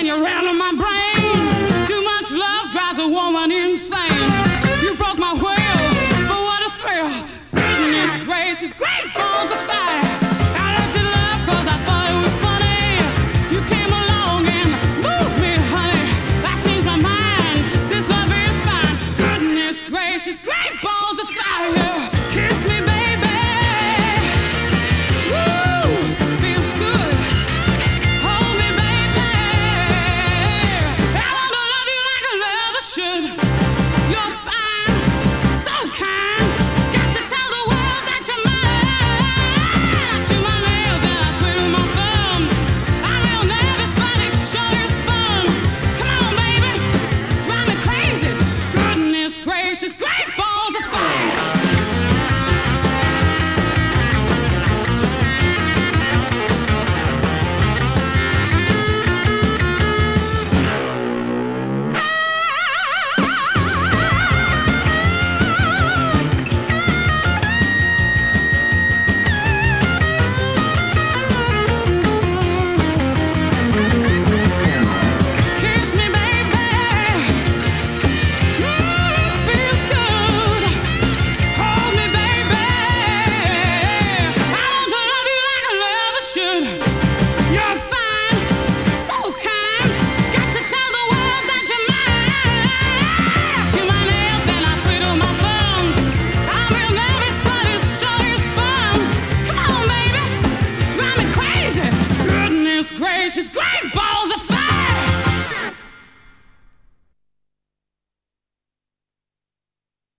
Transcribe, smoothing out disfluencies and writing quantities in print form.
and you rattle my brain. Too much love drives a woman insane. You broke my will, but what a thrill. Goodness gracious, great balls of fire.